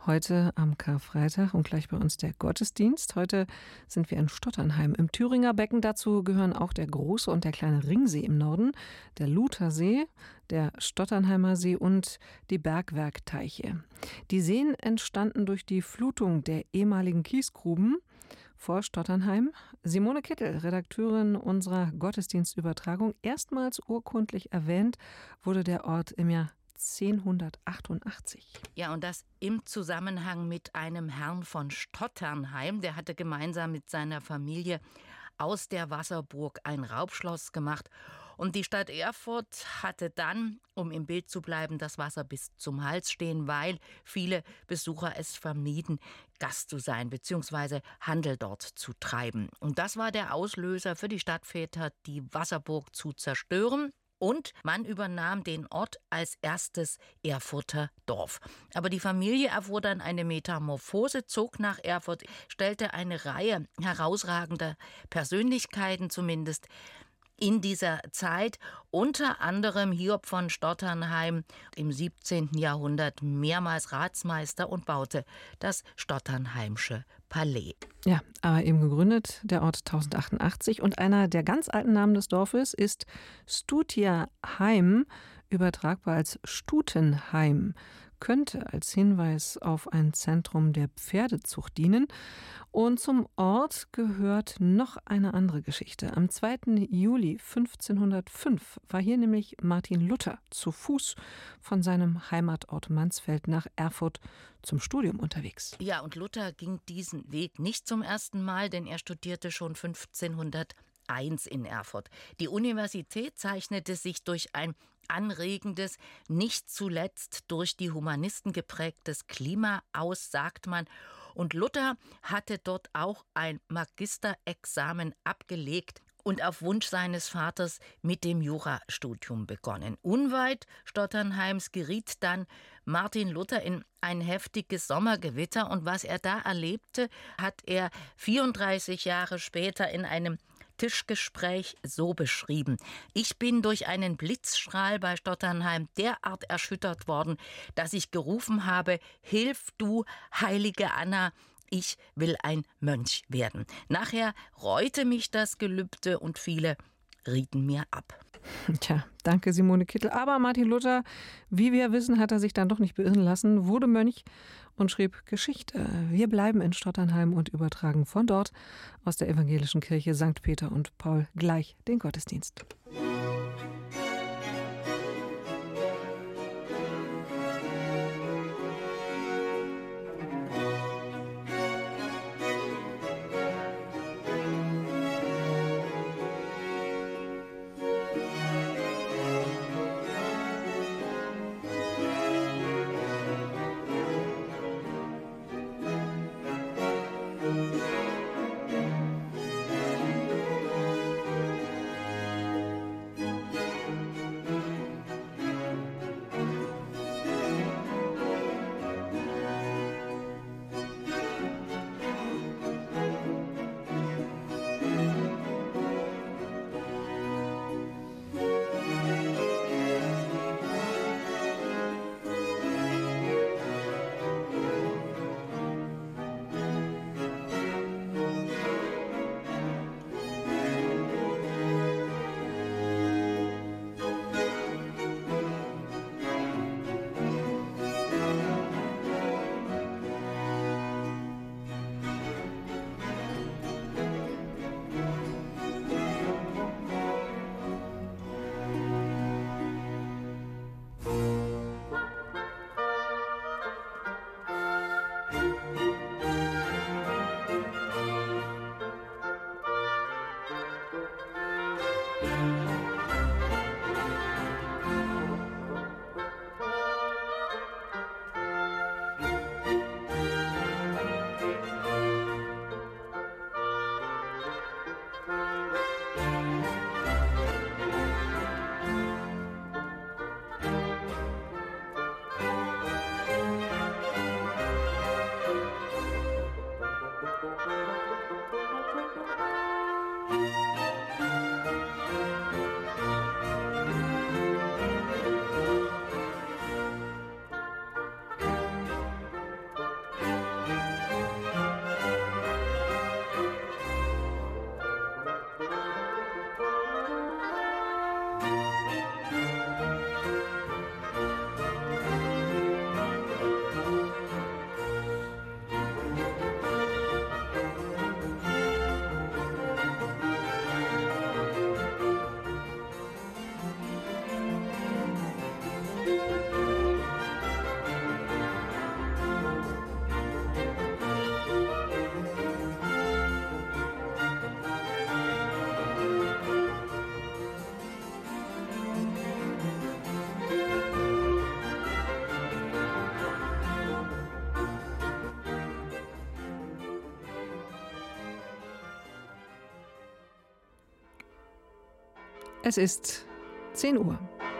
Heute am Karfreitag und gleich bei uns der Gottesdienst. Heute sind wir in Stotternheim im Thüringer Becken. Dazu gehören auch der große und der kleine Ringsee im Norden, der Luthersee, der Stotternheimer See und die Bergwerkteiche. Die Seen entstanden durch die Flutung der ehemaligen Kiesgruben vor Stotternheim. Simone Kittel, Redakteurin unserer Gottesdienstübertragung. Erstmals urkundlich erwähnt wurde der Ort im Jahr 1088. Ja, und das im Zusammenhang mit einem Herrn von Stotternheim. Der hatte gemeinsam mit seiner Familie aus der Wasserburg ein Raubschloss gemacht. Und die Stadt Erfurt hatte dann, um im Bild zu bleiben, das Wasser bis zum Hals stehen, weil viele Besucher es vermieden, Gast zu sein bzw. Handel dort zu treiben. Und das war der Auslöser für die Stadtväter, die Wasserburg zu zerstören. Und man übernahm den Ort als erstes Erfurter Dorf. Aber die Familie erfuhr dann eine Metamorphose, zog nach Erfurt, stellte eine Reihe herausragender Persönlichkeiten zumindest in dieser Zeit, unter anderem Hiob von Stotternheim, im 17. Jahrhundert mehrmals Ratsmeister und baute das Stotternheimsche Palais. Ja, aber eben gegründet, der Ort 1088. Und einer der ganz alten Namen des Dorfes ist Stutiaheim, übertragbar als Stutenheim. Könnte als Hinweis auf ein Zentrum der Pferdezucht dienen. Und zum Ort gehört noch eine andere Geschichte. Am 2. Juli 1505 war hier nämlich Martin Luther zu Fuß von seinem Heimatort Mansfeld nach Erfurt zum Studium unterwegs. Ja, und Luther ging diesen Weg nicht zum ersten Mal, denn er studierte schon 1501 in Erfurt. Die Universität zeichnete sich durch ein anregendes, nicht zuletzt durch die Humanisten geprägtes Klima aus, sagt man. Und Luther hatte dort auch ein Magisterexamen abgelegt und auf Wunsch seines Vaters mit dem Jurastudium begonnen. Unweit Stotternheims geriet dann Martin Luther in ein heftiges Sommergewitter. Und was er da erlebte, hat er 34 Jahre später in einem Tischgespräch so beschrieben: Ich bin durch einen Blitzstrahl bei Stotternheim derart erschüttert worden, dass ich gerufen habe: Hilf du, heilige Anna, ich will ein Mönch werden. Nachher reute mich das Gelübde und viele rieten mir ab. Tja, danke Simone Kittel. Aber Martin Luther, wie wir wissen, hat er sich dann doch nicht beirren lassen, wurde Mönch und schrieb Geschichte. Wir bleiben in Stotternheim und übertragen von dort aus der evangelischen Kirche St. Peter und Paul gleich den Gottesdienst. Es ist 10 Uhr.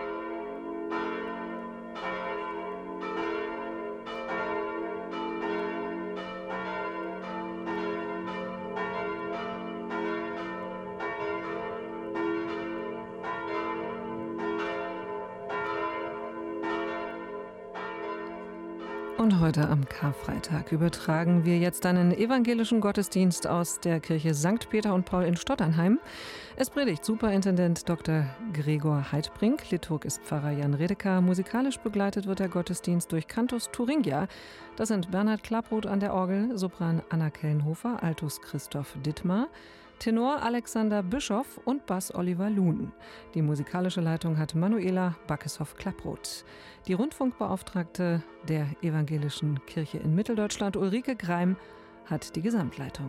Und heute am Karfreitag übertragen wir jetzt einen evangelischen Gottesdienst aus der Kirche St. Peter und Paul in Stotternheim. Es predigt Superintendent Dr. Gregor Heidbrink, Liturg ist Pfarrer Jan Redeker, musikalisch begleitet wird der Gottesdienst durch Cantus Thuringia. Das sind Bernhard Klapproth an der Orgel, Sopran Anna Kellenhofer, Altus Christoph Dittmar, Tenor Alexander Bischoff und Bass Oliver Luhn. Die musikalische Leitung hat Manuela Backeshoff-Klapproth. Die Rundfunkbeauftragte der Evangelischen Kirche in Mitteldeutschland, Ulrike Greim, hat die Gesamtleitung.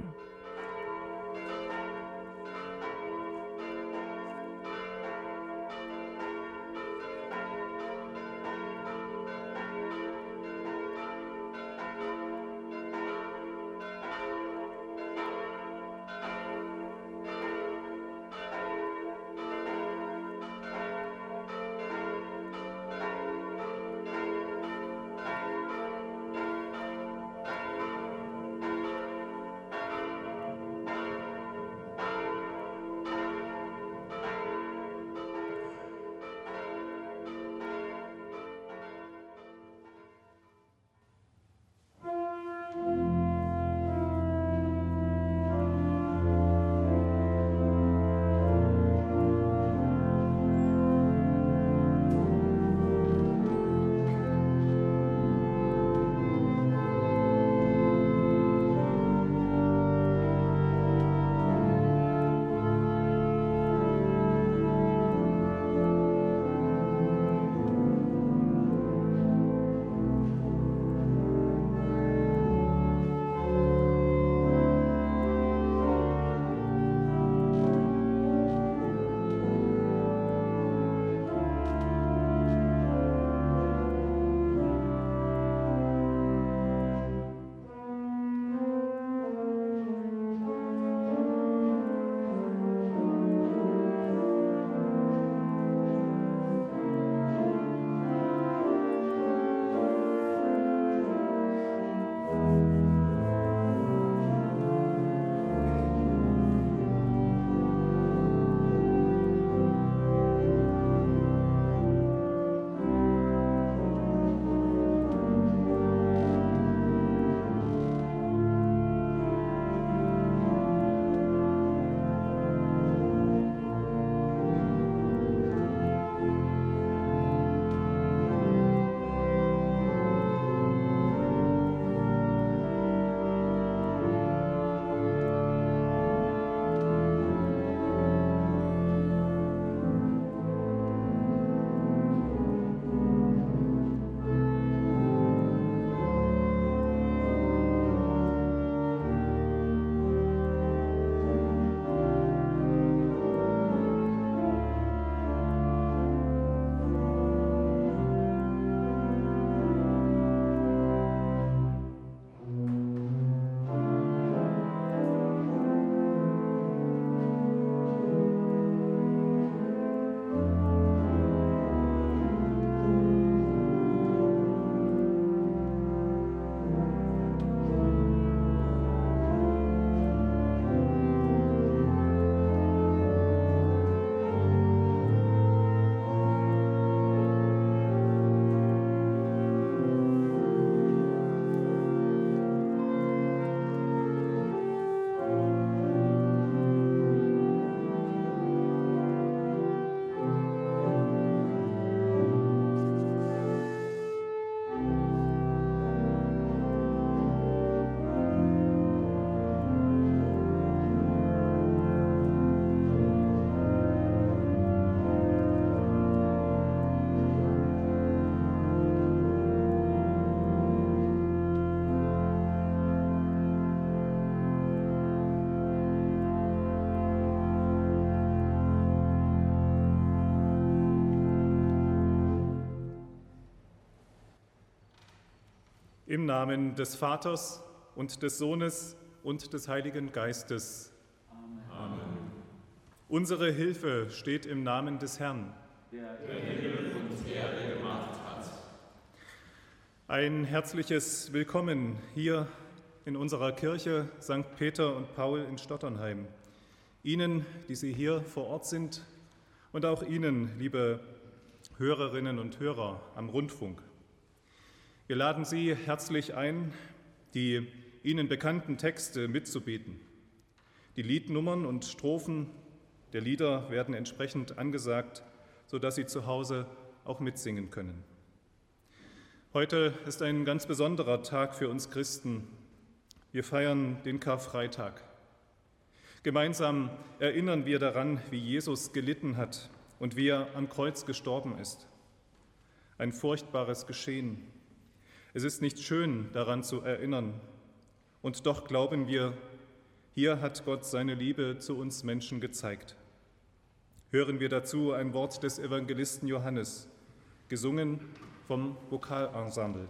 Im Namen des Vaters und des Sohnes und des Heiligen Geistes. Amen. Unsere Hilfe steht im Namen des Herrn, der Himmel und Erde gemacht hat. Ein herzliches Willkommen hier in unserer Kirche St. Peter und Paul in Stotternheim. Ihnen, die Sie hier vor Ort sind, und auch Ihnen, liebe Hörerinnen und Hörer am Rundfunk. Wir laden Sie herzlich ein, die Ihnen bekannten Texte mitzubeten. Die Liednummern und Strophen der Lieder werden entsprechend angesagt, sodass Sie zu Hause auch mitsingen können. Heute ist ein ganz besonderer Tag für uns Christen. Wir feiern den Karfreitag. Gemeinsam erinnern wir daran, wie Jesus gelitten hat und wie er am Kreuz gestorben ist. Ein furchtbares Geschehen. Es ist nicht schön, daran zu erinnern. Und doch glauben wir, hier hat Gott seine Liebe zu uns Menschen gezeigt. Hören wir dazu ein Wort des Evangelisten Johannes, gesungen vom Vokalensemble.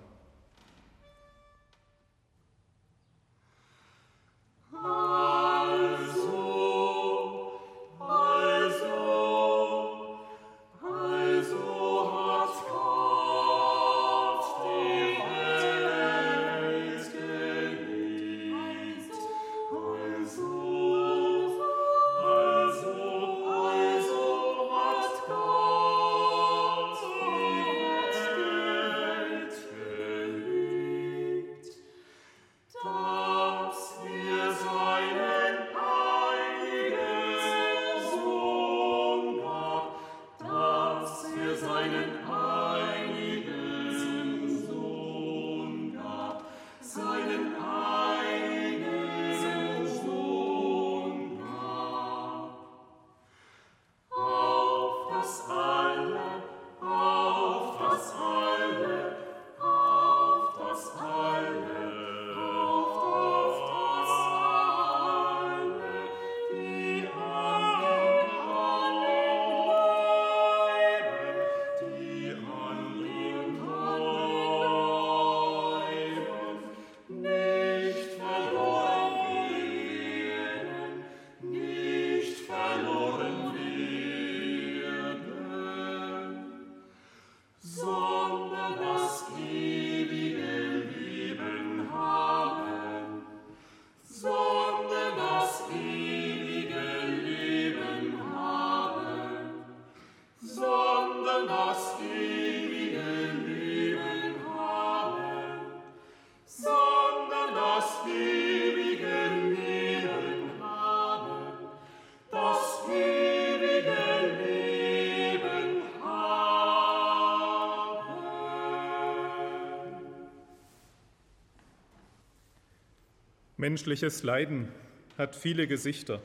Menschliches Leiden hat viele Gesichter.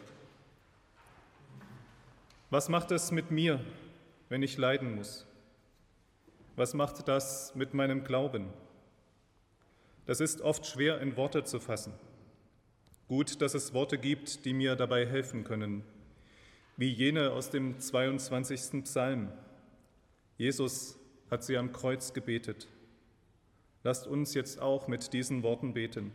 Was macht es mit mir, wenn ich leiden muss? Was macht das mit meinem Glauben? Das ist oft schwer in Worte zu fassen. Gut, dass es Worte gibt, die mir dabei helfen können, wie jene aus dem 22. Psalm. Jesus hat sie am Kreuz gebetet. Lasst uns jetzt auch mit diesen Worten beten.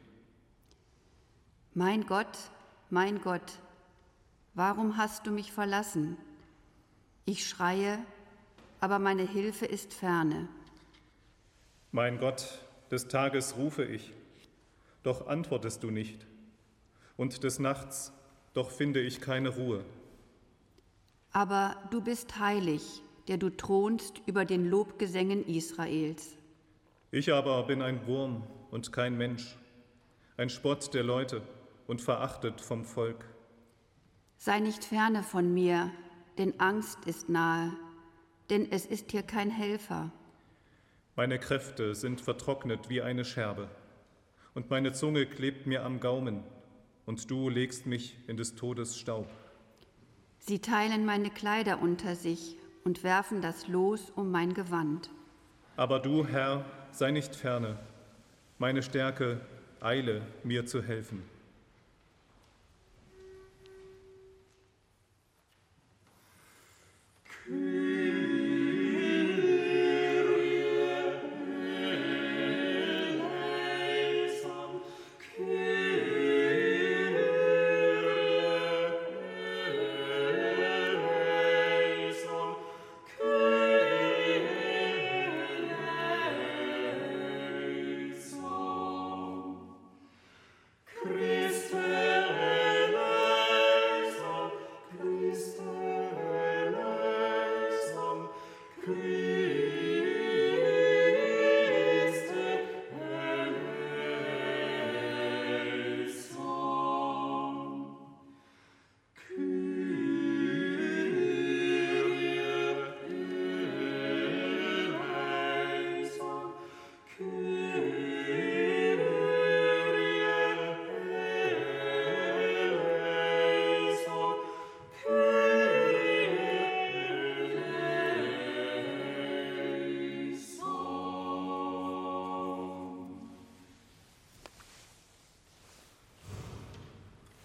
Mein Gott, warum hast du mich verlassen? Ich schreie, aber meine Hilfe ist ferne. Mein Gott, des Tages rufe ich, doch antwortest du nicht. Und des Nachts, doch finde ich keine Ruhe. Aber du bist heilig, der du thronst über den Lobgesängen Israels. Ich aber bin ein Wurm und kein Mensch, ein Spott der Leute und verachtet vom Volk. Sei nicht ferne von mir, denn Angst ist nahe, denn es ist hier kein Helfer. Meine Kräfte sind vertrocknet wie eine Scherbe, und meine Zunge klebt mir am Gaumen, und du legst mich in des Todes Staub. Sie teilen meine Kleider unter sich und werfen das Los um mein Gewand. Aber du, Herr, sei nicht ferne, meine Stärke, eile, mir zu helfen.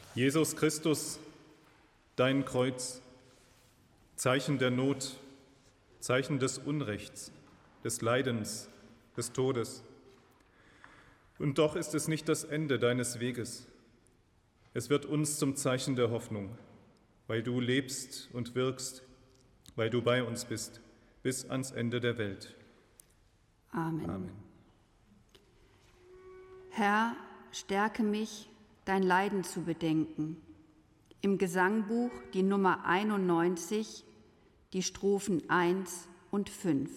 Jesus Christus, dein Kreuz, Zeichen der Not, Zeichen des Unrechts, des Leidens, des Todes. Und doch ist es nicht das Ende deines Weges. Es wird uns zum Zeichen der Hoffnung, weil du lebst und wirkst, weil du bei uns bist, bis ans Ende der Welt. Amen. Amen. Herr, stärke mich, dein Leiden zu bedenken. Im Gesangbuch die Nummer 91, die Strophen 1 und 5.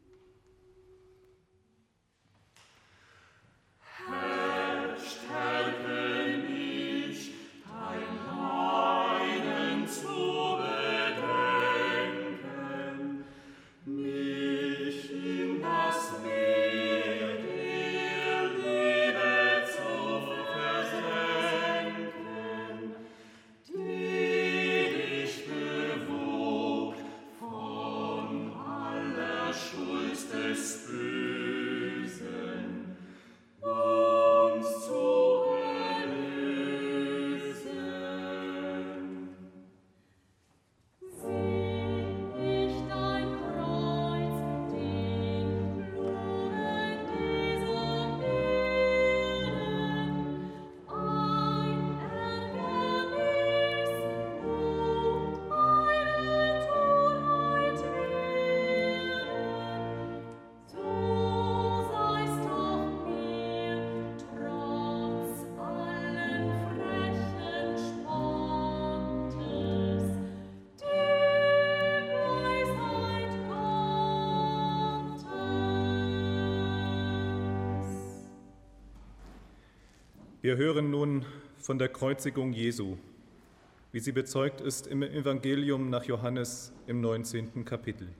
Wir hören nun von der Kreuzigung Jesu, wie sie bezeugt ist im Evangelium nach Johannes im 19. Kapitel.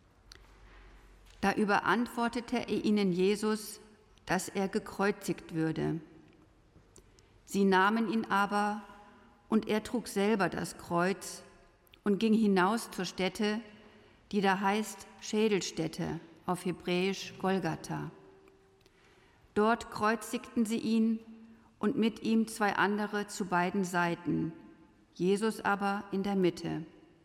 Da überantwortete er ihnen Jesus, dass er gekreuzigt würde. Sie nahmen ihn aber, und er trug selber das Kreuz und ging hinaus zur Stätte, die da heißt Schädelstätte, auf Hebräisch Golgatha. Dort kreuzigten sie ihn und mit ihm zwei andere zu beiden Seiten, Jesus aber in der Mitte.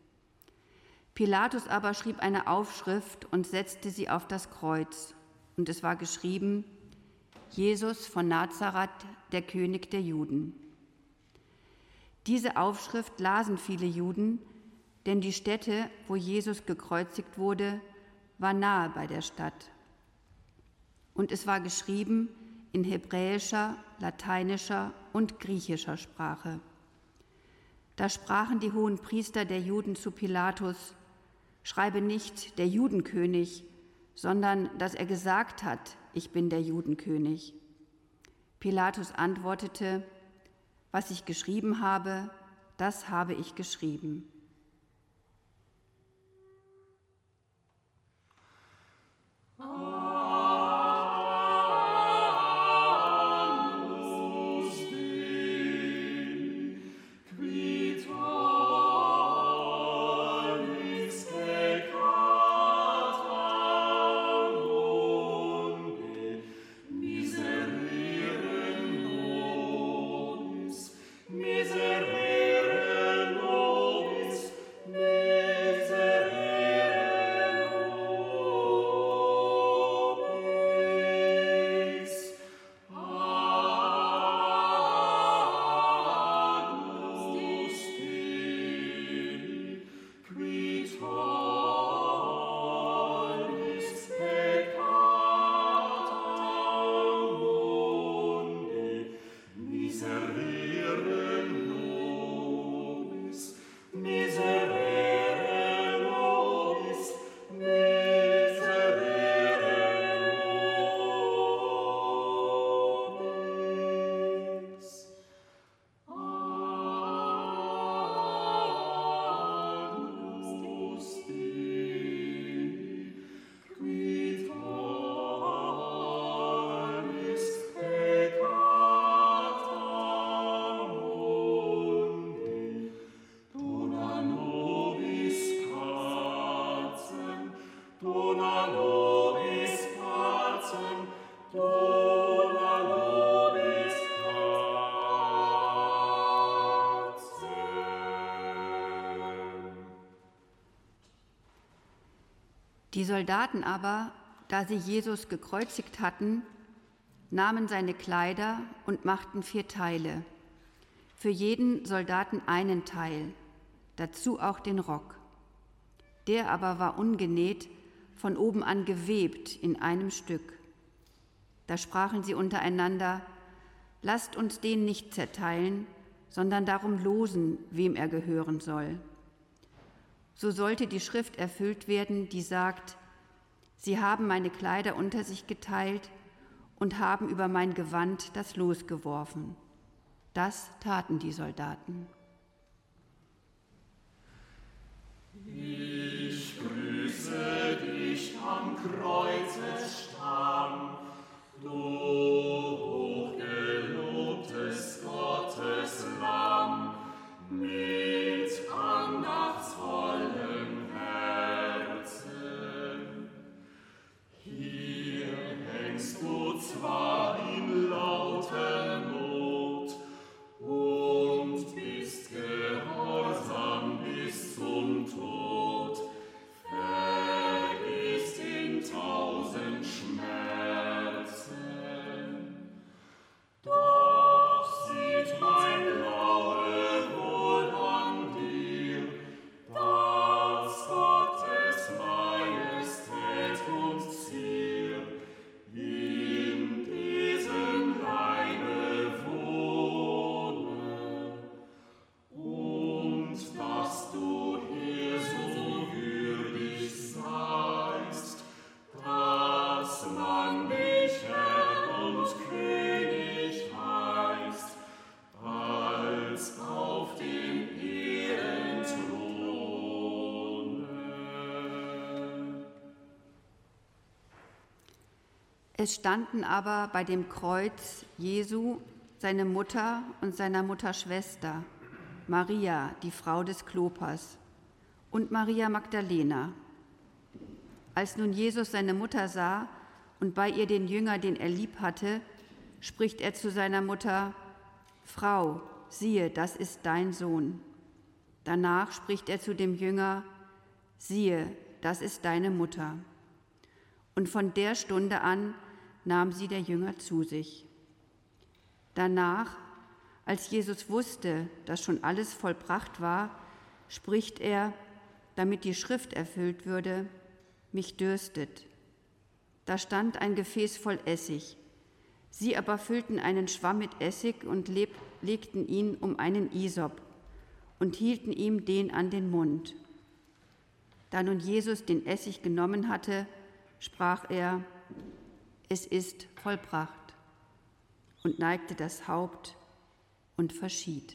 Pilatus aber schrieb eine Aufschrift und setzte sie auf das Kreuz. Und es war geschrieben: Jesus von Nazareth, der König der Juden. Diese Aufschrift lasen viele Juden, denn die Stätte, wo Jesus gekreuzigt wurde, war nahe bei der Stadt. Und es war geschrieben in hebräischer, lateinischer und griechischer Sprache. Da sprachen die hohen Priester der Juden zu Pilatus: Schreibe nicht der Judenkönig, sondern dass er gesagt hat, ich bin der Judenkönig. Pilatus antwortete: Was ich geschrieben habe, das habe ich geschrieben. Die Soldaten aber, da sie Jesus gekreuzigt hatten, nahmen seine Kleider und machten 4 Teile, für jeden Soldaten einen Teil, dazu auch den Rock. Der aber war ungenäht, von oben an gewebt in einem Stück. Da sprachen sie untereinander: Lasst uns den nicht zerteilen, sondern darum losen, wem er gehören soll. So sollte die Schrift erfüllt werden, die sagt: Sie haben meine Kleider unter sich geteilt und haben über mein Gewand das Los geworfen. Das taten die Soldaten. Ich grüße dich am Kreuzesstamm, du hochgelobtes Gottes Lamm, mit andachtsvollem Herzen. Hier hängst du zwar in lauter Not und bist gehorsam bis zum Tod, vergisst in 1000 Schmerzen. Doch sieht mein Glaube wohl an dir, dass Gottes Majestät und Zier in diesem Leibe wohne, und dass du hier so würdig seist, dass man dich Herr und König heißt, als auf dem Ehrenthrone. Es standen aber bei dem Kreuz Jesu seine Mutter und seiner Mutter Schwester, Maria, die Frau des Klopas, und Maria Magdalena. Als nun Jesus seine Mutter sah und bei ihr den Jünger, den er lieb hatte, spricht er zu seiner Mutter: Frau, siehe, das ist dein Sohn. Danach spricht er zu dem Jünger: Siehe, das ist deine Mutter. Und von der Stunde an nahm sie der Jünger zu sich. Danach, als Jesus wusste, dass schon alles vollbracht war, spricht er, damit die Schrift erfüllt würde: Mich dürstet. Da stand ein Gefäß voll Essig. Sie aber füllten einen Schwamm mit Essig und legten ihn um einen Isop und hielten ihm den an den Mund. Da nun Jesus den Essig genommen hatte, sprach er: Es ist vollbracht, und neigte das Haupt und verschied.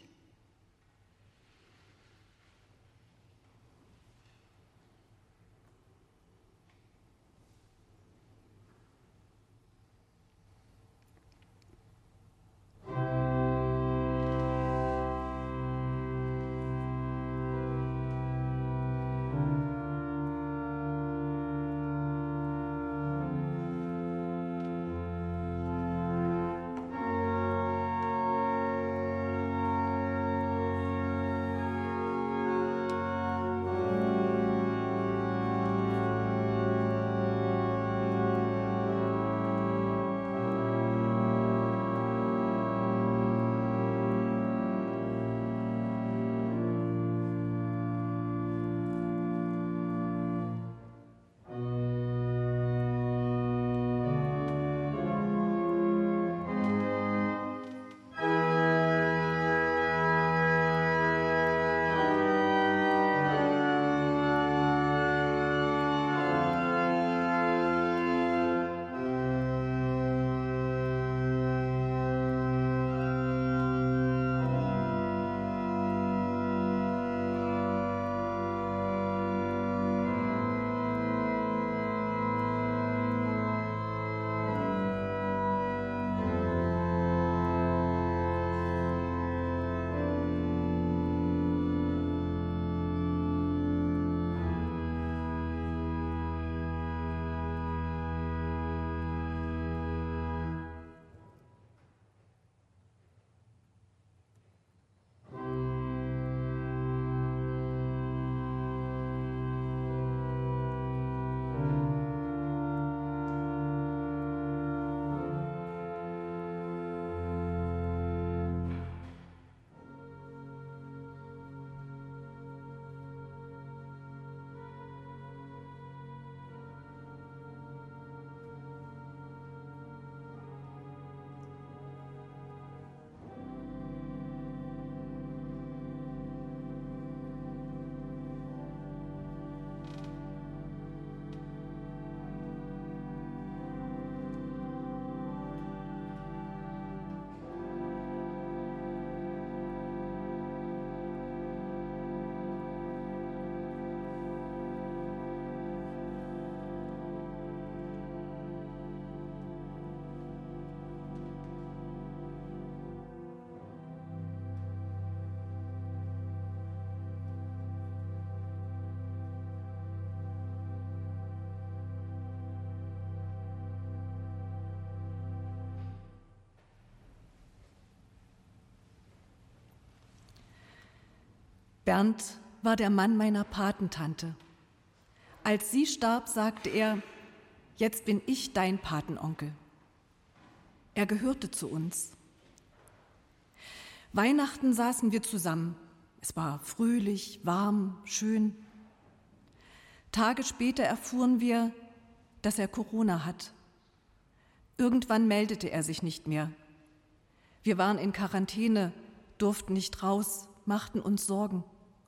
Bernd war der Mann meiner Patentante. Als sie starb, sagte er, jetzt bin ich dein Patenonkel. Er gehörte zu uns. Weihnachten saßen wir zusammen. Es war fröhlich, warm, schön. Tage später erfuhren wir, dass er Corona hat. Irgendwann meldete er sich nicht mehr. Wir waren in Quarantäne, durften nicht raus, machten uns Sorgen.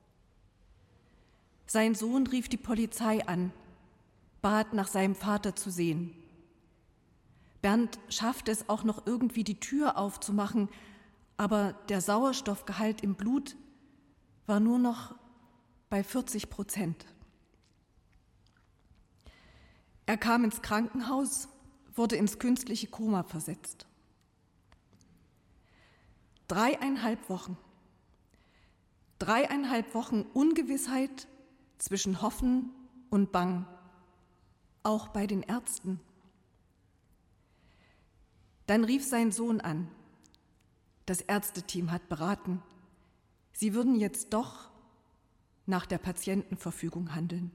Sein Sohn rief die Polizei an, bat nach seinem Vater zu sehen. Bernd schaffte es auch noch irgendwie, die Tür aufzumachen, aber der Sauerstoffgehalt im Blut war nur noch bei 40%. Er kam ins Krankenhaus, wurde ins künstliche Koma versetzt. 3,5 Wochen. 3,5 Wochen Ungewissheit zwischen Hoffen und Bang, auch bei den Ärzten. Dann rief sein Sohn an. Das Ärzteteam hat beraten. Sie würden jetzt doch nach der Patientenverfügung handeln.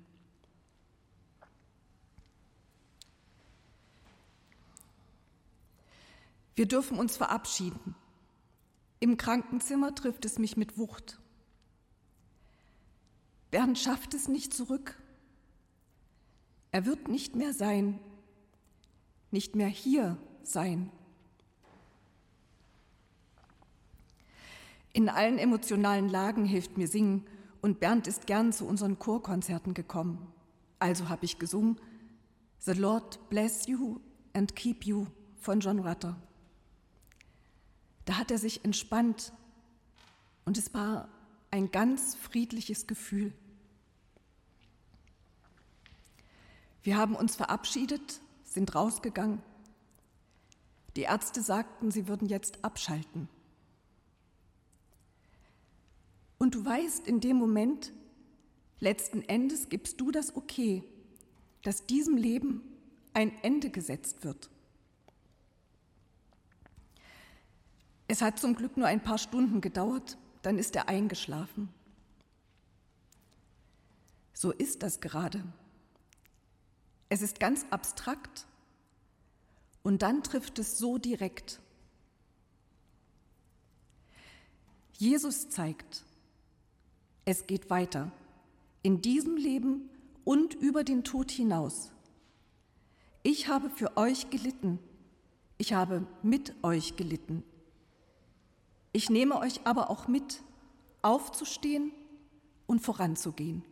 Wir dürfen uns verabschieden. Im Krankenzimmer trifft es mich mit Wucht. Bernd schafft es nicht zurück. Er wird nicht mehr sein, nicht mehr hier sein. In allen emotionalen Lagen hilft mir Singen und Bernd ist gern zu unseren Chorkonzerten gekommen. Also habe ich gesungen The Lord Bless You and Keep You von John Rutter. Da hat er sich entspannt und es war ein ganz friedliches Gefühl. Wir haben uns verabschiedet, sind rausgegangen. Die Ärzte sagten, sie würden jetzt abschalten. Und du weißt, in dem Moment, letzten Endes gibst du das Okay, dass diesem Leben ein Ende gesetzt wird. Es hat zum Glück nur ein paar Stunden gedauert, dann ist er eingeschlafen. So ist das gerade. Es ist ganz abstrakt und dann trifft es so direkt. Jesus zeigt, es geht weiter, in diesem Leben und über den Tod hinaus. Ich habe für euch gelitten, ich habe mit euch gelitten. Ich nehme euch aber auch mit, aufzustehen und voranzugehen.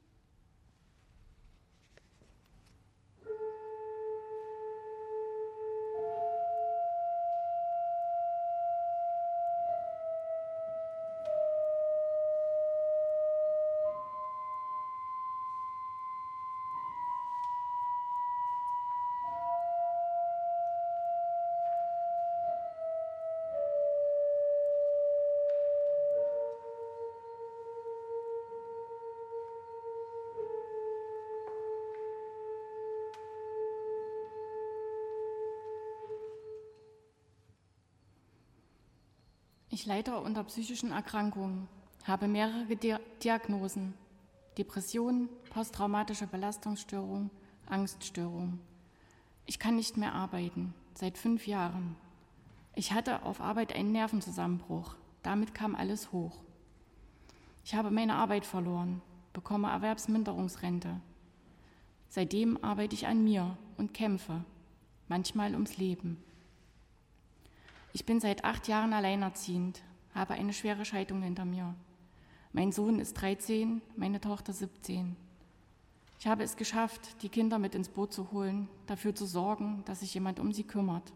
Ich leide unter psychischen Erkrankungen, habe mehrere Diagnosen: Depression, posttraumatische Belastungsstörung, Angststörung. Ich kann nicht mehr arbeiten, seit 5 Jahren. Ich hatte auf Arbeit einen Nervenzusammenbruch, damit kam alles hoch. Ich habe meine Arbeit verloren, bekomme Erwerbsminderungsrente. Seitdem arbeite ich an mir und kämpfe, manchmal ums Leben. Ich bin seit 8 Jahren alleinerziehend, habe eine schwere Scheidung hinter mir. Mein Sohn ist 13, meine Tochter 17. Ich habe es geschafft, die Kinder mit ins Boot zu holen, dafür zu sorgen, dass sich jemand um sie kümmert.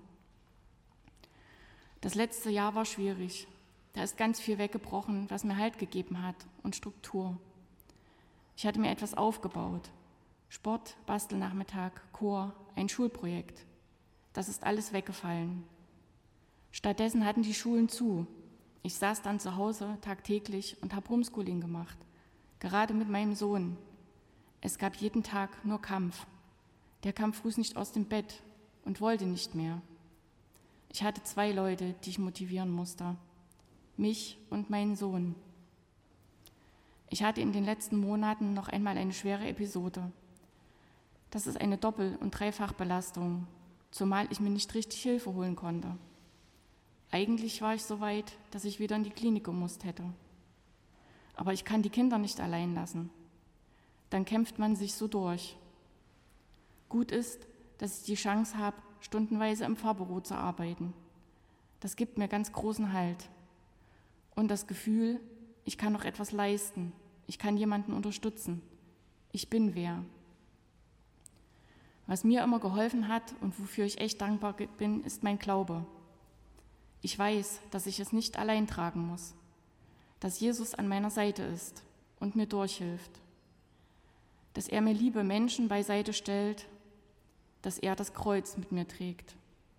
Das letzte Jahr war schwierig. Da ist ganz viel weggebrochen, was mir Halt gegeben hat und Struktur. Ich hatte mir etwas aufgebaut. Sport, Bastelnachmittag, Chor, ein Schulprojekt. Das ist alles weggefallen. Stattdessen hatten die Schulen zu. Ich saß dann zu Hause tagtäglich und habe Homeschooling gemacht, gerade mit meinem Sohn. Es gab jeden Tag nur Kampf. Der kam früh nicht aus dem Bett und wollte nicht mehr. Ich hatte 2 Leute, die ich motivieren musste, mich und meinen Sohn. Ich hatte in den letzten Monaten noch einmal eine schwere Episode. Das ist eine Doppel- und Dreifachbelastung, zumal ich mir nicht richtig Hilfe holen konnte. Eigentlich war ich so weit, dass ich wieder in die Klinik gemusst hätte. Aber ich kann die Kinder nicht allein lassen. Dann kämpft man sich so durch. Gut ist, dass ich die Chance habe, stundenweise im Fahrbüro zu arbeiten. Das gibt mir ganz großen Halt. Und das Gefühl, ich kann noch etwas leisten. Ich kann jemanden unterstützen. Ich bin wer. Was mir immer geholfen hat und wofür ich echt dankbar bin, ist mein Glaube. Ich weiß, dass ich es nicht allein tragen muss, dass Jesus an meiner Seite ist und mir durchhilft, dass er mir liebe Menschen beiseite stellt, dass er das Kreuz mit mir trägt.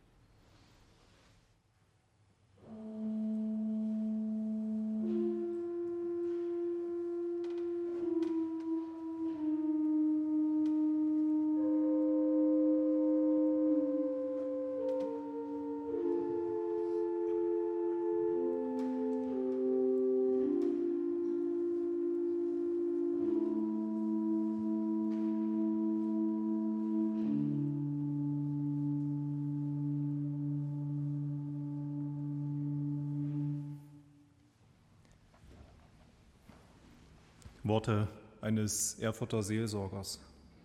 Worte eines Erfurter Seelsorgers.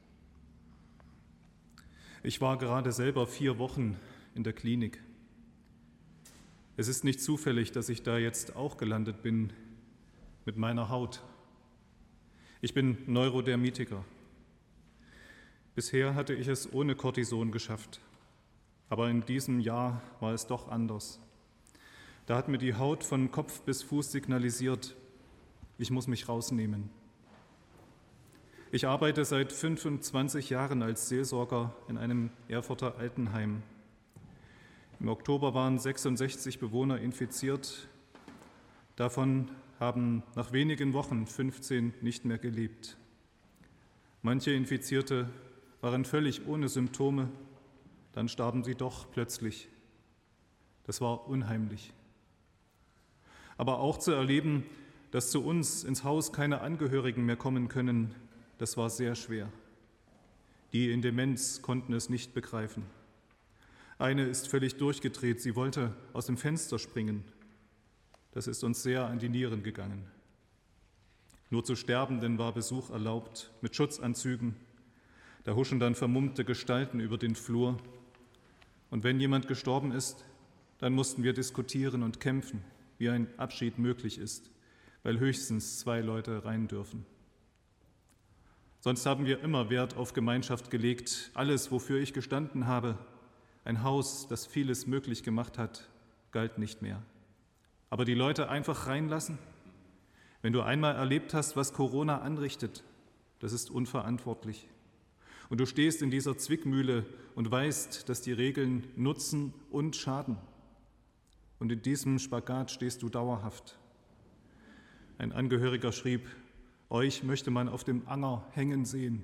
Ich war gerade selber 4 Wochen in der Klinik. Es ist nicht zufällig, dass ich da jetzt auch gelandet bin mit meiner Haut. Ich bin Neurodermitiker. Bisher hatte ich es ohne Cortison geschafft, aber in diesem Jahr war es doch anders. Da hat mir die Haut von Kopf bis Fuß signalisiert, ich muss mich rausnehmen. Ich arbeite seit 25 Jahren als Seelsorger in einem Erfurter Altenheim. Im Oktober waren 66 Bewohner infiziert. Davon haben nach wenigen Wochen 15 nicht mehr gelebt. Manche Infizierte waren völlig ohne Symptome, dann starben sie doch plötzlich. Das war unheimlich. Aber auch zu erleben, dass zu uns ins Haus keine Angehörigen mehr kommen können, das war sehr schwer. Die in Demenz konnten es nicht begreifen. Eine ist völlig durchgedreht, sie wollte aus dem Fenster springen. Das ist uns sehr an die Nieren gegangen. Nur zu Sterbenden war Besuch erlaubt, mit Schutzanzügen. Da huschen dann vermummte Gestalten über den Flur. Und wenn jemand gestorben ist, dann mussten wir diskutieren und kämpfen, wie ein Abschied möglich ist, weil höchstens 2 Leute rein dürfen. Sonst haben wir immer Wert auf Gemeinschaft gelegt. Alles, wofür ich gestanden habe, ein Haus, das vieles möglich gemacht hat, galt nicht mehr. Aber die Leute einfach reinlassen? Wenn du einmal erlebt hast, was Corona anrichtet, das ist unverantwortlich. Und du stehst in dieser Zwickmühle und weißt, dass die Regeln nutzen und schaden. Und in diesem Spagat stehst du dauerhaft. Ein Angehöriger schrieb, euch möchte man auf dem Anger hängen sehen.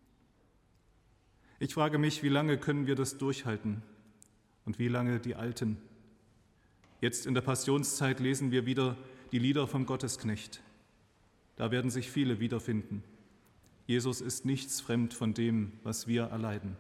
Ich frage mich, wie lange können wir das durchhalten und wie lange die Alten? Jetzt in der Passionszeit lesen wir wieder die Lieder vom Gottesknecht. Da werden sich viele wiederfinden. Jesus ist nichts fremd von dem, was wir erleiden.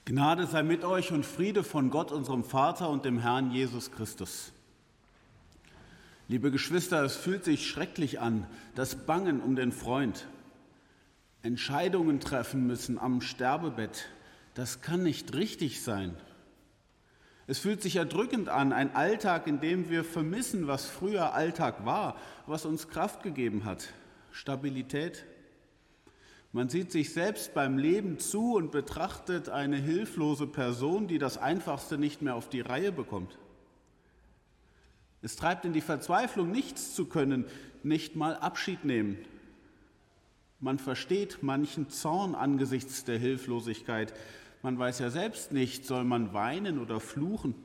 Gnade sei mit euch und Friede von Gott, unserem Vater und dem Herrn Jesus Christus. Liebe Geschwister, es fühlt sich schrecklich an, das Bangen um den Freund. Entscheidungen treffen müssen am Sterbebett, das kann nicht richtig sein. Es fühlt sich erdrückend an, ein Alltag, in dem wir vermissen, was früher Alltag war, was uns Kraft gegeben hat, Stabilität. Man sieht sich selbst beim Leben zu und betrachtet eine hilflose Person, die das Einfachste nicht mehr auf die Reihe bekommt. Es treibt in die Verzweiflung, nichts zu können, nicht mal Abschied nehmen. Man versteht manchen Zorn angesichts der Hilflosigkeit. Man weiß ja selbst nicht, soll man weinen oder fluchen.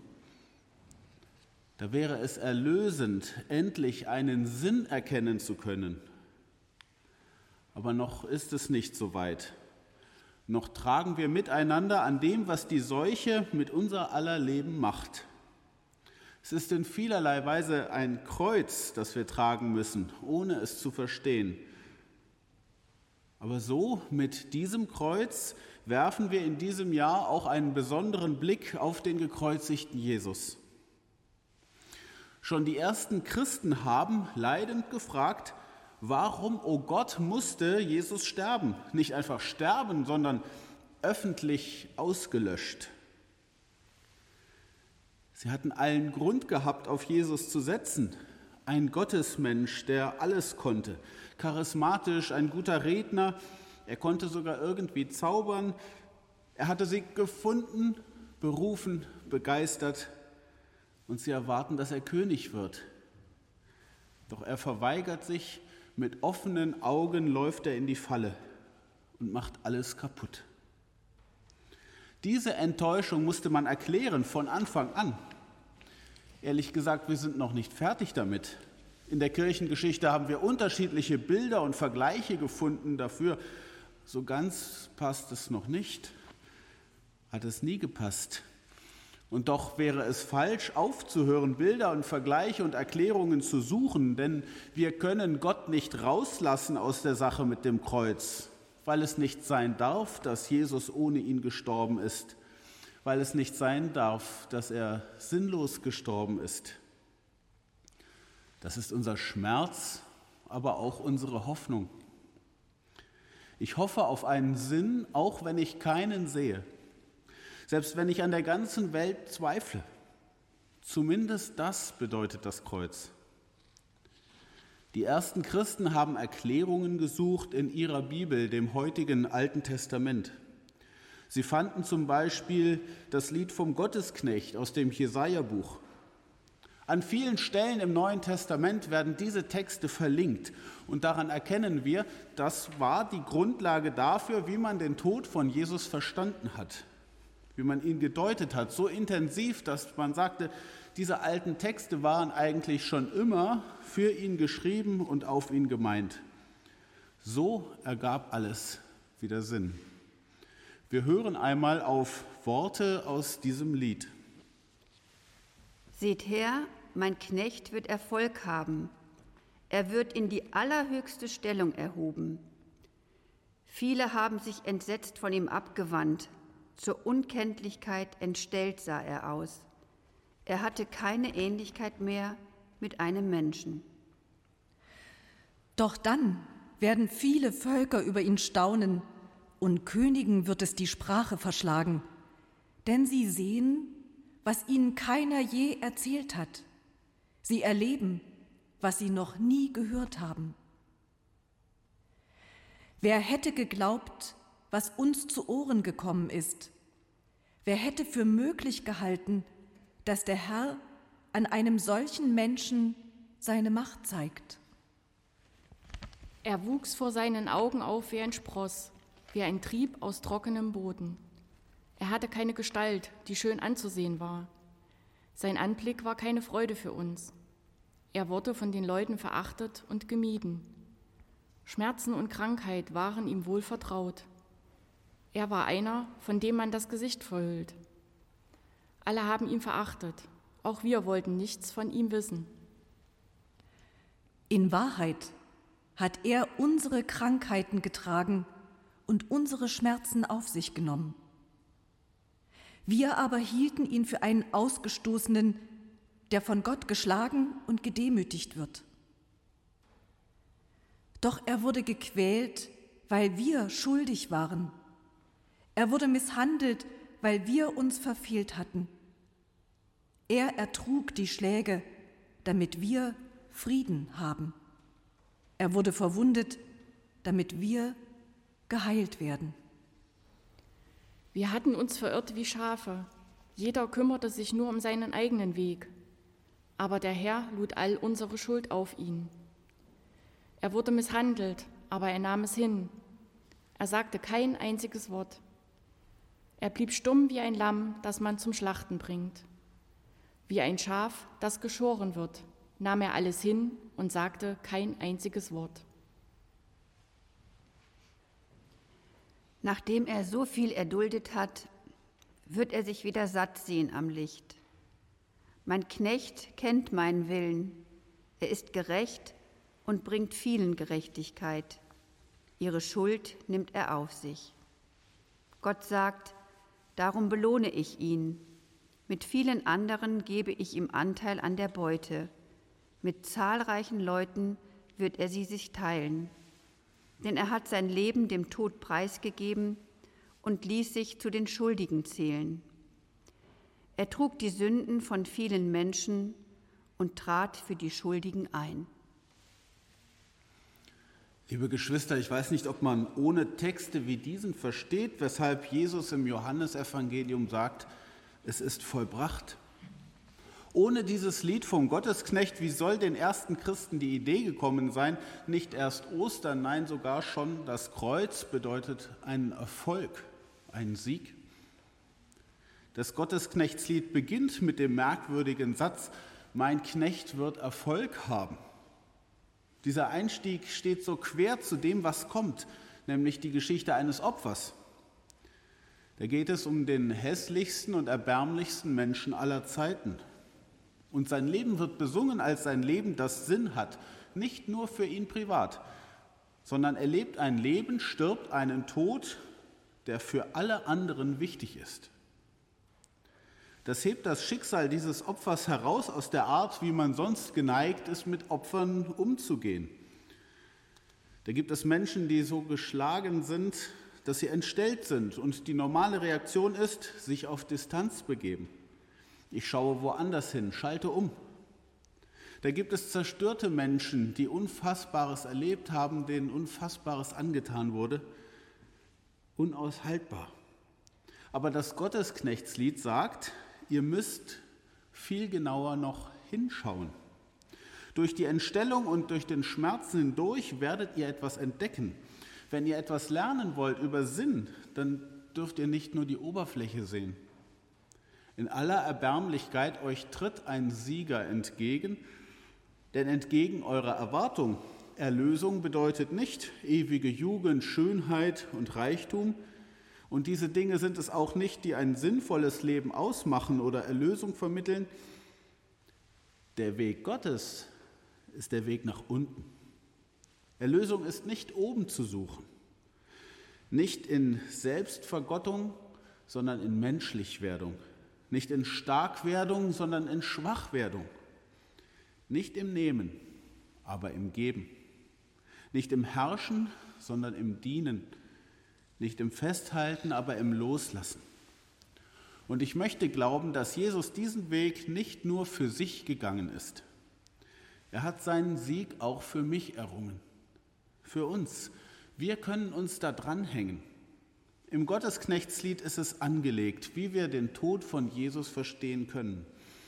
Da wäre es erlösend, endlich einen Sinn erkennen zu können. Aber noch ist es nicht so weit. Noch tragen wir miteinander an dem, was die Seuche mit unser aller Leben macht. Es ist in vielerlei Weise ein Kreuz, das wir tragen müssen, ohne es zu verstehen. Aber so, mit diesem Kreuz, werfen wir in diesem Jahr auch einen besonderen Blick auf den gekreuzigten Jesus. Schon die ersten Christen haben leidend gefragt, warum, o Gott, musste Jesus sterben? Nicht einfach sterben, sondern öffentlich ausgelöscht. Sie hatten allen Grund gehabt, auf Jesus zu setzen. Ein Gottesmensch, der alles konnte. Charismatisch, ein guter Redner. Er konnte sogar irgendwie zaubern. Er hatte sie gefunden, berufen, begeistert. Und sie erwarten, dass er König wird. Doch er verweigert sich. Mit offenen Augen läuft er in die Falle und macht alles kaputt. Diese Enttäuschung musste man erklären von Anfang an. Ehrlich gesagt, wir sind noch nicht fertig damit. In der Kirchengeschichte haben wir unterschiedliche Bilder und Vergleiche gefunden dafür. So ganz passt es noch nicht, hat es nie gepasst. Und doch wäre es falsch, aufzuhören, Bilder und Vergleiche und Erklärungen zu suchen, denn wir können Gott nicht rauslassen aus der Sache mit dem Kreuz, weil es nicht sein darf, dass Jesus ohne ihn gestorben ist, weil es nicht sein darf, dass er sinnlos gestorben ist. Das ist unser Schmerz, aber auch unsere Hoffnung. Ich hoffe auf einen Sinn, auch wenn ich keinen sehe. Selbst wenn ich an der ganzen Welt zweifle. Zumindest das bedeutet das Kreuz. Die ersten Christen haben Erklärungen gesucht in ihrer Bibel, dem heutigen Alten Testament. Sie fanden zum Beispiel das Lied vom Gottesknecht aus dem Jesaja-Buch. An vielen Stellen im Neuen Testament werden diese Texte verlinkt. Und daran erkennen wir, das war die Grundlage dafür, wie man den Tod von Jesus verstanden hat. Wie man ihn gedeutet hat, so intensiv, dass man sagte, diese alten Texte waren eigentlich schon immer für ihn geschrieben und auf ihn gemeint. So ergab alles wieder Sinn. Wir hören einmal auf Worte aus diesem Lied. Seht her, mein Knecht wird Erfolg haben. Er wird in die allerhöchste Stellung erhoben. Viele haben sich entsetzt von ihm abgewandt. Zur Unkenntlichkeit entstellt sah er aus. Er hatte keine Ähnlichkeit mehr mit einem Menschen. Doch dann werden viele Völker über ihn staunen, und Königen wird es die Sprache verschlagen, denn sie sehen, was ihnen keiner je erzählt hat. Sie erleben, was sie noch nie gehört haben. Wer hätte geglaubt, was uns zu Ohren gekommen ist? Wer hätte für möglich gehalten, dass der Herr an einem solchen Menschen seine Macht zeigt? Er wuchs vor seinen Augen auf wie ein Spross, wie ein Trieb aus trockenem Boden. Er hatte keine Gestalt, die schön anzusehen war. Sein Anblick war keine Freude für uns. Er wurde von den Leuten verachtet und gemieden. Schmerzen und Krankheit waren ihm wohl vertraut. Er war einer, von dem man das Gesicht verhüllt. Alle haben ihn verachtet. Auch wir wollten nichts von ihm wissen. In Wahrheit hat er unsere Krankheiten getragen und unsere Schmerzen auf sich genommen. Wir aber hielten ihn für einen Ausgestoßenen, der von Gott geschlagen und gedemütigt wird. Doch er wurde gequält, weil wir schuldig waren. Er wurde misshandelt, weil wir uns verfehlt hatten. Er ertrug die Schläge, damit wir Frieden haben. Er wurde verwundet, damit wir geheilt werden. Wir hatten uns verirrt wie Schafe. Jeder kümmerte sich nur um seinen eigenen Weg. Aber der Herr lud all unsere Schuld auf ihn. Er wurde misshandelt, aber er nahm es hin. Er sagte kein einziges Wort. Er blieb stumm wie ein Lamm, das man zum Schlachten bringt. Wie ein Schaf, das geschoren wird, nahm er alles hin und sagte kein einziges Wort. Nachdem er so viel erduldet hat, wird er sich wieder satt sehen am Licht. Mein Knecht kennt meinen Willen. Er ist gerecht und bringt vielen Gerechtigkeit. Ihre Schuld nimmt er auf sich. Gott sagt, darum belohne ich ihn. Mit vielen anderen gebe ich ihm Anteil an der Beute. Mit zahlreichen Leuten wird er sie sich teilen. Denn er hat sein Leben dem Tod preisgegeben und ließ sich zu den Schuldigen zählen. Er trug die Sünden von vielen Menschen und trat für die Schuldigen ein. Liebe Geschwister, ich weiß nicht, ob man ohne Texte wie diesen versteht, weshalb Jesus im Johannesevangelium sagt, es ist vollbracht. Ohne dieses Lied vom Gottesknecht, wie soll den ersten Christen die Idee gekommen sein, nicht erst Ostern, nein, sogar schon das Kreuz bedeutet einen Erfolg, einen Sieg. Das Gottesknechtslied beginnt mit dem merkwürdigen Satz, mein Knecht wird Erfolg haben. Dieser Einstieg steht so quer zu dem, was kommt, nämlich die Geschichte eines Opfers. Da geht es um den hässlichsten und erbärmlichsten Menschen aller Zeiten. Und sein Leben wird besungen als ein Leben, das Sinn hat, nicht nur für ihn privat, sondern er lebt ein Leben, stirbt einen Tod, der für alle anderen wichtig ist. Das hebt das Schicksal dieses Opfers heraus aus der Art, wie man sonst geneigt ist, mit Opfern umzugehen. Da gibt es Menschen, die so geschlagen sind, dass sie entstellt sind und die normale Reaktion ist, sich auf Distanz begeben. Ich schaue woanders hin, schalte um. Da gibt es zerstörte Menschen, die Unfassbares erlebt haben, denen Unfassbares angetan wurde. Unaushaltbar. Aber das Gottesknechtslied sagt, ihr müsst viel genauer noch hinschauen. Durch die Entstellung und durch den Schmerz hindurch werdet ihr etwas entdecken. Wenn ihr etwas lernen wollt über Sinn, dann dürft ihr nicht nur die Oberfläche sehen. In aller Erbärmlichkeit euch tritt ein Sieger entgegen, denn entgegen eurer Erwartung, Erlösung bedeutet nicht ewige Jugend, Schönheit und Reichtum. Und diese Dinge sind es auch nicht, die ein sinnvolles Leben ausmachen oder Erlösung vermitteln. Der Weg Gottes ist der Weg nach unten. Erlösung ist nicht oben zu suchen, nicht in Selbstvergottung, sondern in Menschlichwerdung. Nicht in Starkwerdung, sondern in Schwachwerdung. Nicht im Nehmen, aber im Geben. Nicht im Herrschen, sondern im Dienen. Nicht im Festhalten, aber im Loslassen. Und ich möchte glauben, dass Jesus diesen Weg nicht nur für sich gegangen ist. Er hat seinen Sieg auch für mich errungen. Für uns. Wir können uns da dranhängen. Im Gottesknechtslied ist es angelegt, wie wir den Tod von Jesus verstehen können.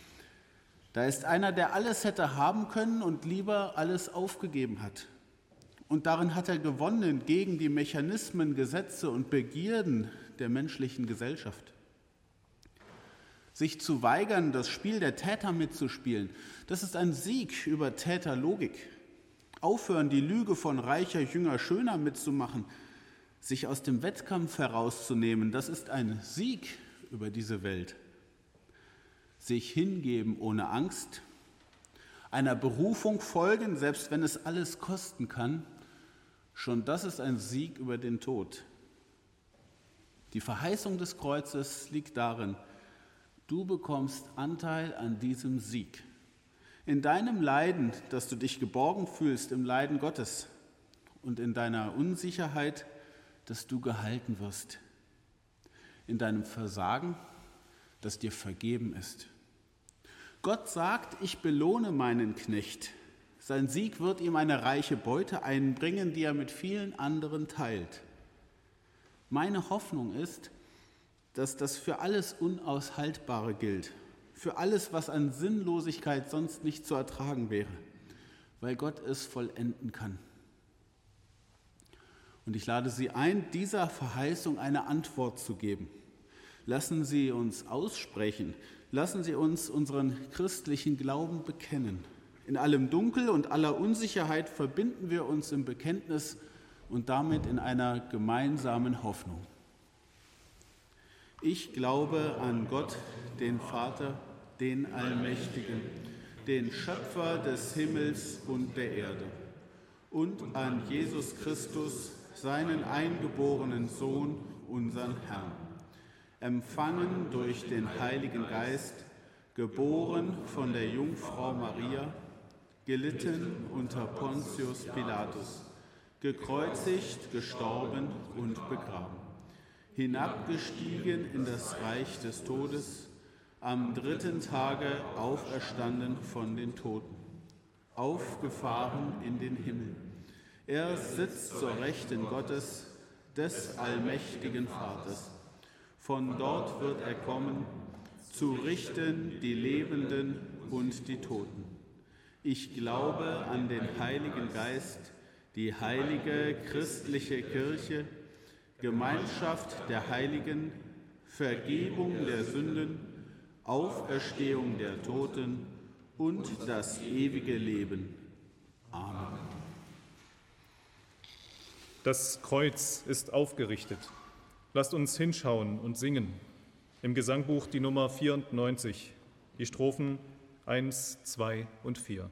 Da ist einer, der alles hätte haben können und lieber alles aufgegeben hat. Und darin hat er gewonnen gegen die Mechanismen, Gesetze und Begierden der menschlichen Gesellschaft. Sich zu weigern, das Spiel der Täter mitzuspielen, das ist ein Sieg über Täterlogik. Aufhören, die Lüge von reicher, jünger, schöner mitzumachen, sich aus dem Wettkampf herauszunehmen, das ist ein Sieg über diese Welt. Sich hingeben ohne Angst, einer Berufung folgen, selbst wenn es alles kosten kann, schon das ist ein Sieg über den Tod. Die Verheißung des Kreuzes liegt darin, du bekommst Anteil an diesem Sieg. In deinem Leiden, dass du dich geborgen fühlst im Leiden Gottes und in deiner Unsicherheit, dass du gehalten wirst. In deinem Versagen, dass dir vergeben ist. Gott sagt, ich belohne meinen Knecht. Sein Sieg wird ihm eine reiche Beute einbringen, die er mit vielen anderen teilt. Meine Hoffnung ist, dass das für alles Unaushaltbare gilt, für alles, was an Sinnlosigkeit sonst nicht zu ertragen wäre, weil Gott es vollenden kann. Und ich lade Sie ein, dieser Verheißung eine Antwort zu geben. Lassen Sie uns aussprechen, lassen Sie uns unseren christlichen Glauben bekennen. In allem Dunkel und aller Unsicherheit verbinden wir uns im Bekenntnis und damit in einer gemeinsamen Hoffnung. Ich glaube an Gott, den Vater, den Allmächtigen, den Schöpfer des Himmels und der Erde, und an Jesus Christus, seinen eingeborenen Sohn, unseren Herrn, empfangen durch den Heiligen Geist, geboren von der Jungfrau Maria, gelitten unter Pontius Pilatus, gekreuzigt, gestorben und begraben, hinabgestiegen in das Reich des Todes, am 3. Tage auferstanden von den Toten, aufgefahren in den Himmel. Er sitzt zur Rechten Gottes, des allmächtigen Vaters. Von dort wird er kommen, zu richten die Lebenden und die Toten. Ich glaube an den Heiligen Geist, die heilige christliche Kirche, Gemeinschaft der Heiligen, Vergebung der Sünden, Auferstehung der Toten und das ewige Leben. Amen. Das Kreuz ist aufgerichtet. Lasst uns hinschauen und singen. Im Gesangbuch die Nummer 94, die Strophen 1, 2 und 4.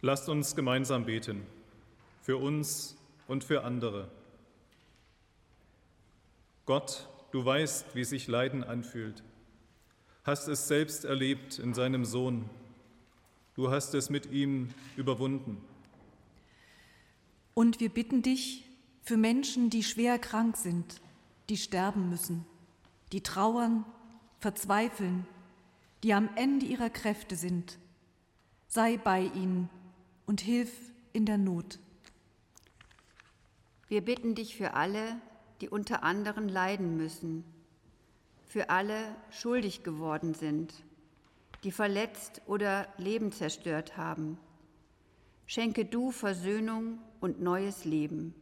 Lasst uns gemeinsam beten, für uns und für andere. Gott, du weißt, wie sich Leiden anfühlt, hast es selbst erlebt in seinem Sohn. Du hast es mit ihm überwunden. Und wir bitten dich für Menschen, die schwer krank sind, die sterben müssen, die trauern, verzweifeln, die am Ende ihrer Kräfte sind. Sei bei ihnen und hilf in der Not. Wir bitten dich für alle, die unter anderem leiden müssen, für alle schuldig geworden sind, die verletzt oder Leben zerstört haben. Schenke du Versöhnung und neues Leben.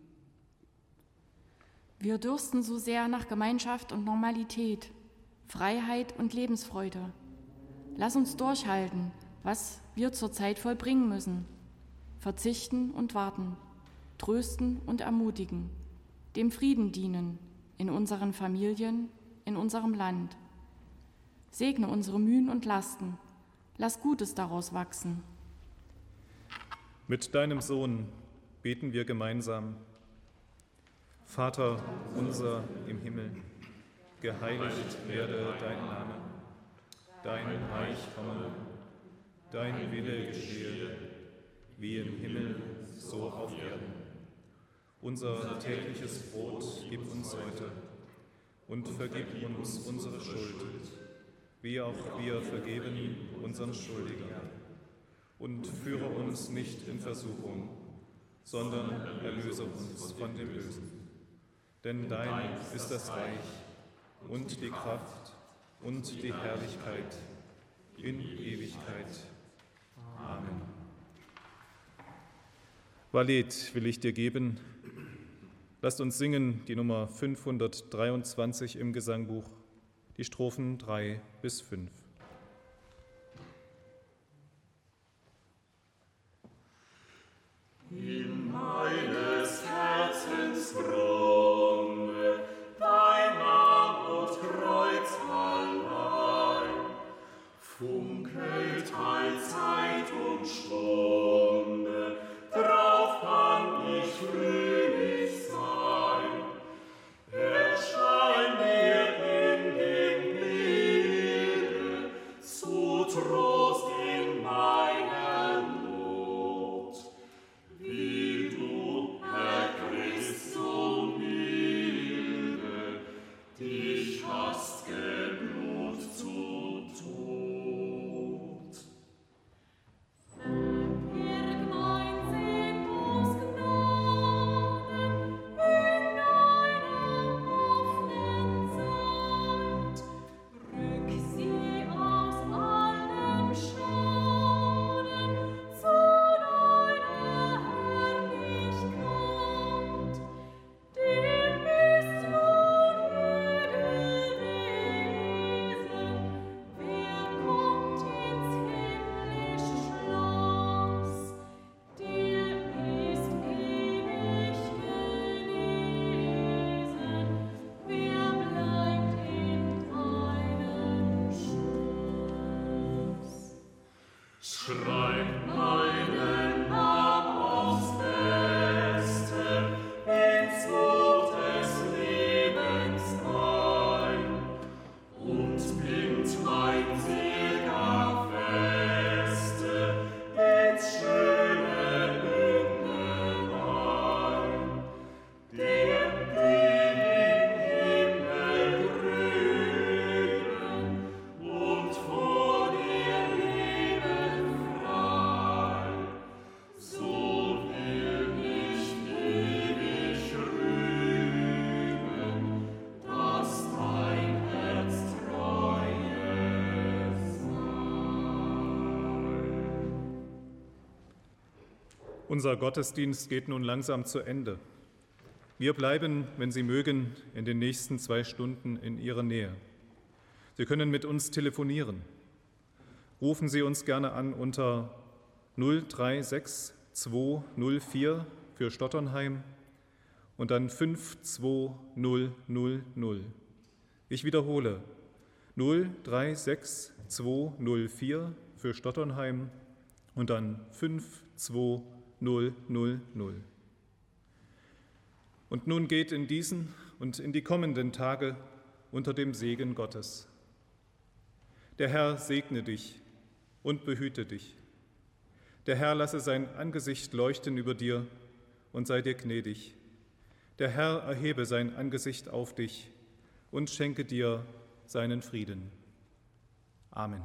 Wir dürsten so sehr nach Gemeinschaft und Normalität, Freiheit und Lebensfreude. Lass uns durchhalten, was wir zurzeit vollbringen müssen. Verzichten und warten, trösten und ermutigen, dem Frieden dienen in unseren Familien, in unserem Land. Segne unsere Mühen und Lasten, lass Gutes daraus wachsen. Mit deinem Sohn beten wir gemeinsam. Vater unser im Himmel, geheiligt werde dein Name, dein Reich komme, dein Wille geschehe, wie im Himmel, so auf Erden. Unser tägliches Brot gib uns heute und vergib uns unsere Schuld, wie auch wir vergeben unseren Schuldigen. Und führe uns nicht in Versuchung, sondern erlöse uns von dem Bösen. Denn dein ist das Reich und die Kraft und die Herrlichkeit in Ewigkeit. Amen. Valet will ich dir geben. Lasst uns singen die Nummer 523 im Gesangbuch, die Strophen 3 bis 5. In meines Herzens Grunde, dein Arm und Kreuz allein, funkelt Allzeit und Stunde, drauf kann ich fröhlich sein. Erschein mir in dem Bilde, zu Trost in meiner Not. Wie du, Herr Christ, so milde, dich hast geblut zu Tod. Verberg mein Sinn aus Gnaden in deiner offenen Seite, rück sie aus allem Schaden zu deiner Herrlichkeit. Dem ist nun jede Wesen, wer kommt ins himmlische Schloss, der ist ewig genesen, wer bleibt in deinem Schutz. Schreib meinen Namen aufs Beste ins Buch des Lebens ein und bind mein Segen feste ins schöne Hymnen ein, dem im Himmel grünen und vor dir leben frei. So will ich ewig rühmen, dass dein Herz treue sei. Unser Gottesdienst geht nun langsam zu Ende. Wir bleiben, wenn Sie mögen, in den nächsten 2 Stunden in Ihrer Nähe. Sie können mit uns telefonieren. Rufen Sie uns gerne an unter 036 204 für Stotternheim und dann 52000. Ich wiederhole 036 204 für Stotternheim und dann 52000. Und nun geht in diesen und in die kommenden Tage unter dem Segen Gottes. Der Herr segne dich und behüte dich. Der Herr lasse sein Angesicht leuchten über dir und sei dir gnädig. Der Herr erhebe sein Angesicht auf dich und schenke dir seinen Frieden. Amen.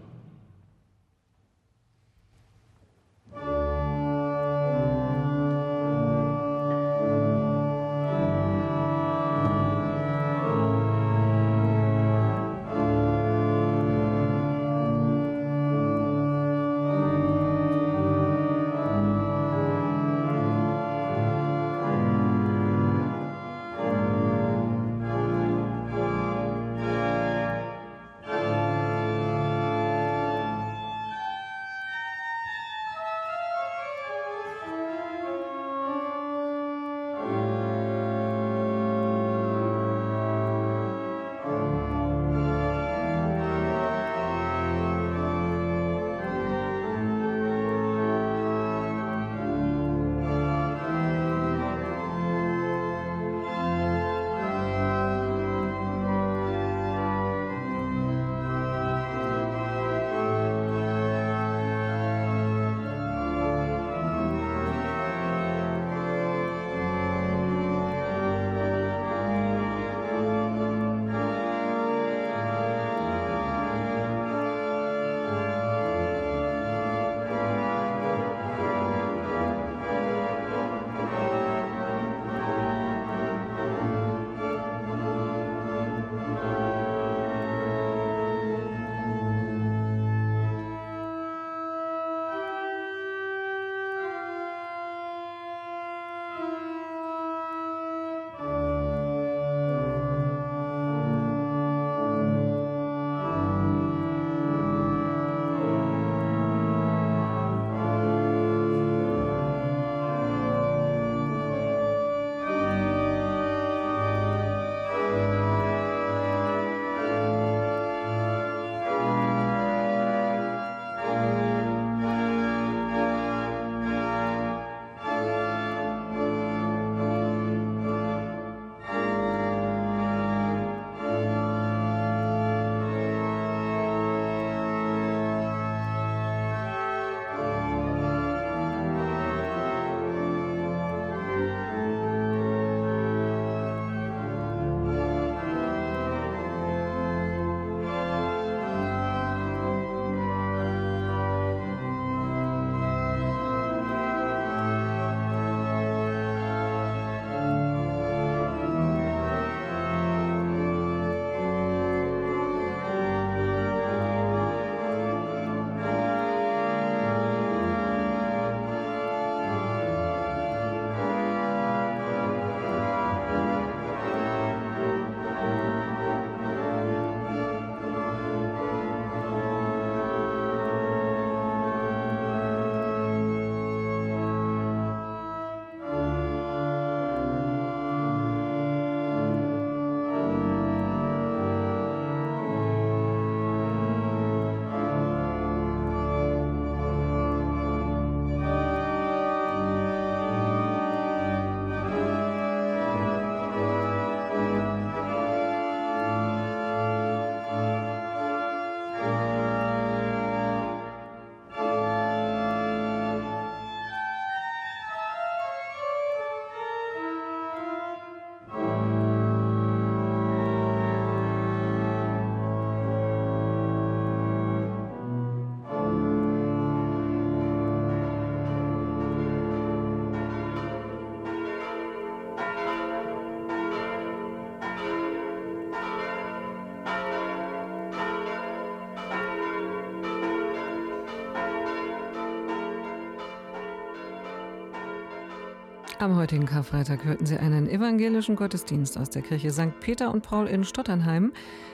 Am heutigen Karfreitag hörten Sie einen evangelischen Gottesdienst aus der Kirche St. Peter und Paul in Stotternheim.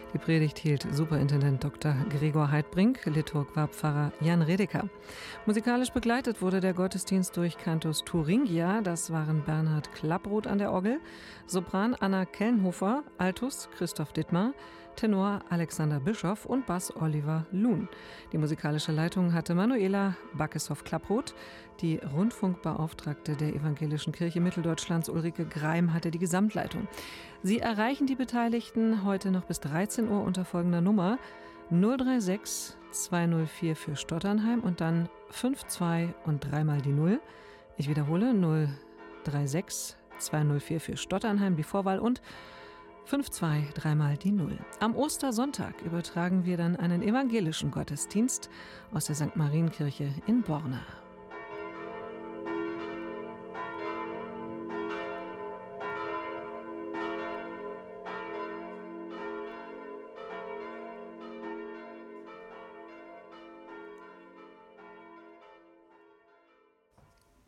Die Predigt hielt Superintendent Dr. Gregor Heidbrink, Liturg war Pfarrer Jan Redeker. Musikalisch begleitet wurde der Gottesdienst durch Cantus Thuringia, das waren Bernhard Klapproth an der Orgel, Sopran Anna Kellenhofer, Altus Christoph Dittmar, Tenor Alexander Bischoff und Bass Oliver Luhn. Die musikalische Leitung hatte Manuela Backeshoff-Klapproth. Die Rundfunkbeauftragte der Evangelischen Kirche Mitteldeutschlands Ulrike Greim hatte die Gesamtleitung. Sie erreichen die Beteiligten heute noch bis 13 Uhr unter folgender Nummer 036 204 für Stotternheim und dann 52 und dreimal die 0. Ich wiederhole 036 204 für Stotternheim, die Vorwahl und 52 dreimal die 0. Am Ostersonntag übertragen wir dann einen evangelischen Gottesdienst aus der St. Marienkirche in Borna.